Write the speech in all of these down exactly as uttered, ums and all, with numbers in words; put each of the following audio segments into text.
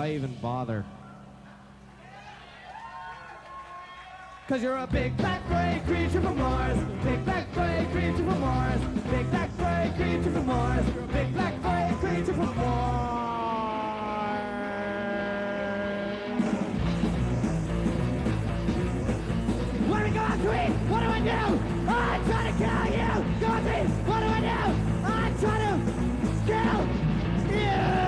Why even bother? Cause you're a big black furry creature from Mars. Big black furry creature from Mars. Big black furry creature from Mars. Big black furry creature from Mars. What do we go after me? What do I do? I'm trying to kill you! Go after me! What do I do? I'm trying to kill you!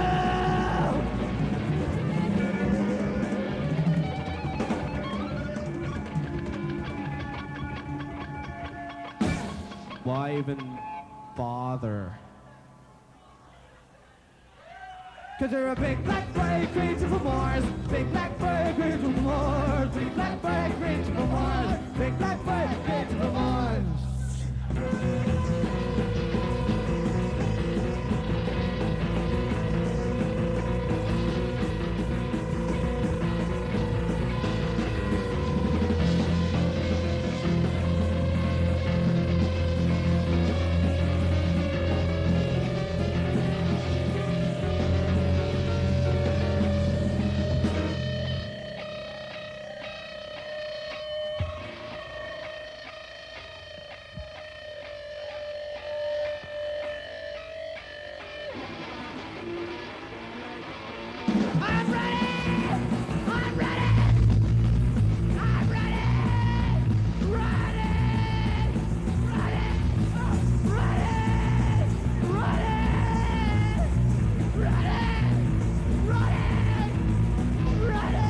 Why even bother? Cause you're a big black furry creature from Mars. Big black furry creature from Mars. Big black furry creature from Mars. Big black furry creature from Mars. I'm ready! I'm ready! I'm ready! Ready! Ready! Ready! Ready! Ready! Ready! Ready!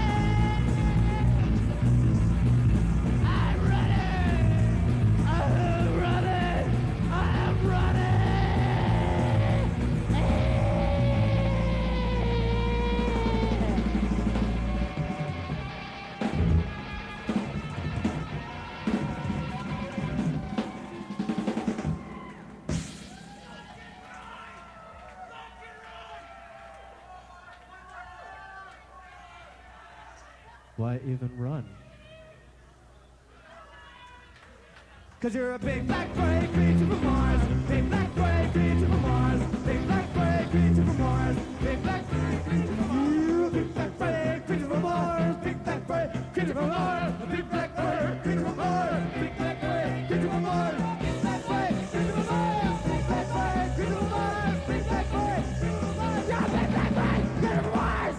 I'm ready! I'm ready! I'm ready! Why even run? Cause you're a big black furry creature from Mars. Big black furry creature from Mars. Big black furry creature from Mars. Big black furry creature from Mars. Big black furry creature from Mars. Big black furry creature from Mars. Big black furry creature from Mars. Big black furry creature from Mars. Big black furry creature from Mars. Big black furry creature from Mars. Big black furry creature from Mars. Yeah, big black furry creature from Mars.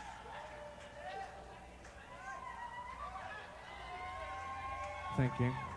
Thank you.